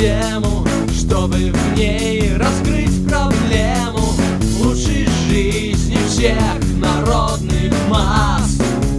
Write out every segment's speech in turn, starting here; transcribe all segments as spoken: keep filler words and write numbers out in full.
тему, чтобы в ней раскрыть проблему лучшей жизни всех народных масс.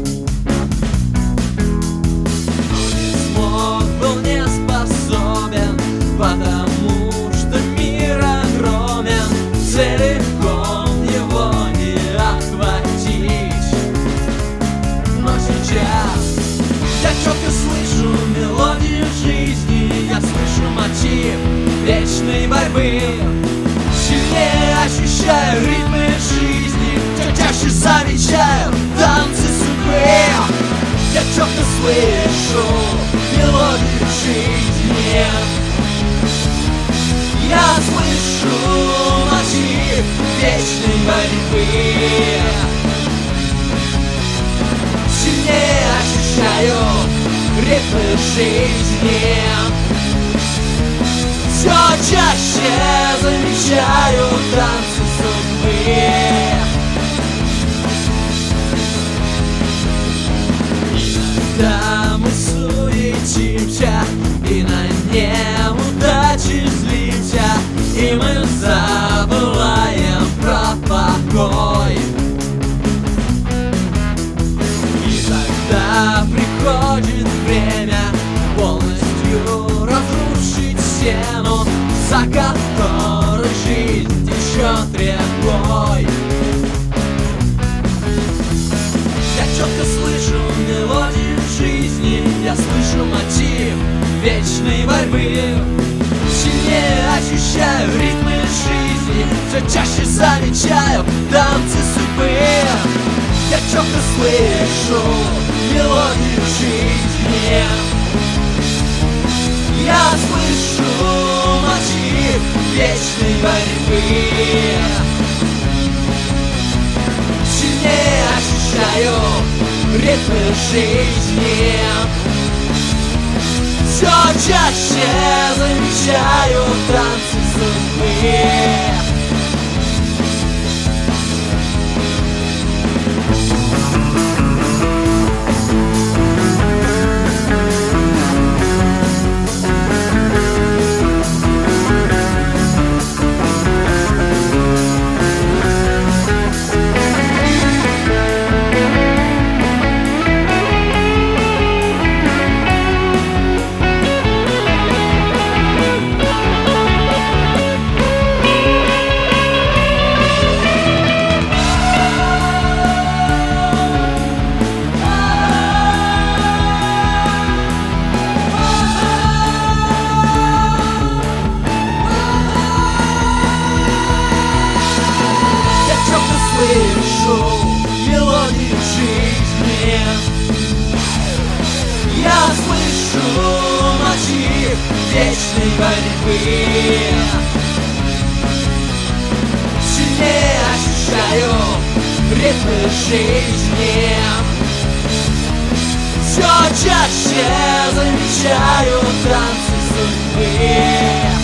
Но не смог, был не способен, потому что мир огромен, целиком его не охватить. Но сейчас я четко слышу мелодию жизни, я слышу мотив вечной борьбы, сильнее ощущаю ритмы жизни, все чаще замечаю танцы судьбы. Я четко слышу мелодию жизни, я слышу мотив вечной борьбы, сильнее ощущаю ритмы жизни, все чаще замечаю танцы судьбы. Иногда мы суетимся и на неудачи злимся, и мы забываем про покой. И тогда приходит время полностью разрушить стену, за которой жизнь течет рекой. Я четко слышу мелодию жизни, я слышу мотив вечной борьбы, сильнее ощущаю ритмы жизни, все чаще замечаю танцы судьбы. Я четко слышу мелодию жизни, я слышу мотив вечной борьбы, сильнее ощущаю ритмы жизни, все чаще замечаю танцы судьбы. Слышу мелодию жизни, я слышу мотив вечной борьбы, сильнее ощущаю ритмы жизни, все чаще замечаю танцы судьбы.